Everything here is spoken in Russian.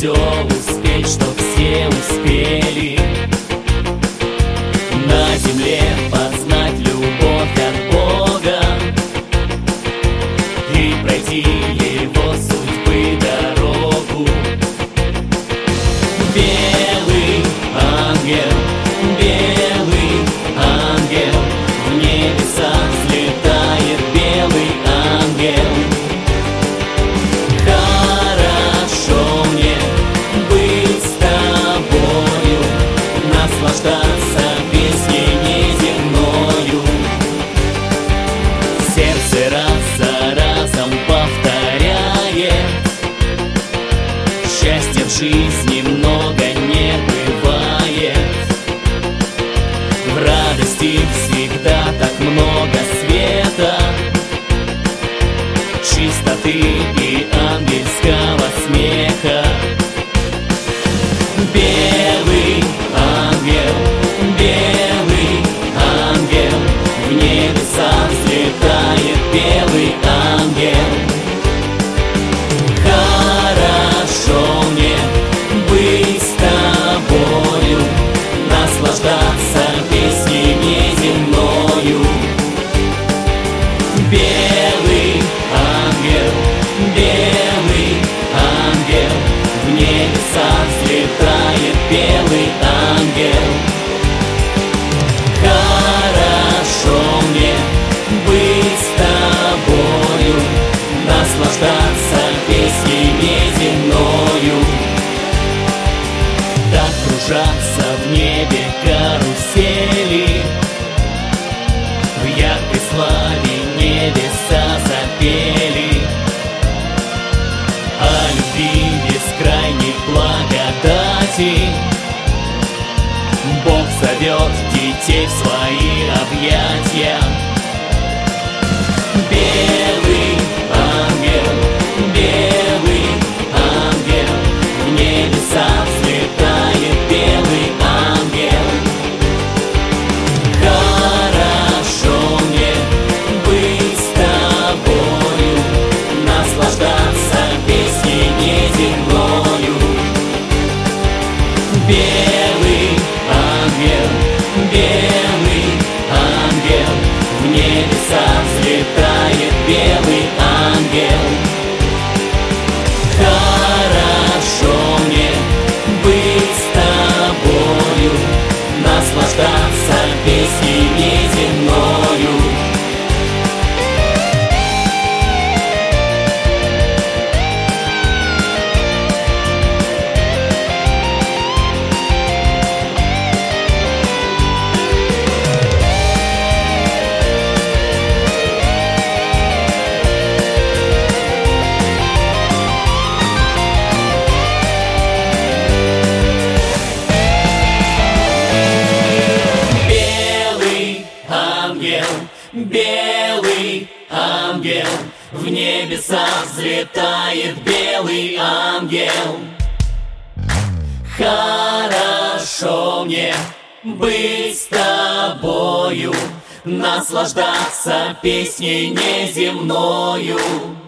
все успеть, чтоб все успели на земле познать любовь от Бога и пройти Его судьбы дорогу. Белый ангел, в небеса взлетает белый ангел. Хорошо мне быть с тобою, наслаждаться песней неземною. Сердце раз за разом повторяет: счастья в жизни много не бывает. В радости всегда так много света, чистоты и ангельского смеха. Белый ангел, в небеса взлетает белый ангел. Хорошо мне быть с тобою, наслаждаться песней неземною. Белый ангел, в небеса взлетает белый ангел. Хорошо мне быть с тобою, наслаждаться песней неземною. Так кружатся в небе карусели, в яркой славе небеса запели о любви бескрайней благодати. Бог зовет детей в свои объятия. Белый ангел, в небеса взлетает белый ангел. Хорошо мне быть с тобою, наслаждаться песней неземною. Белый ангел, в небеса взлетает белый ангел. Хорошо мне быть с тобою, наслаждаться песней неземною. Белый ангел, в небеса взлетает белый ангел. Хорошо мне быть с тобою, наслаждаться песней неземною.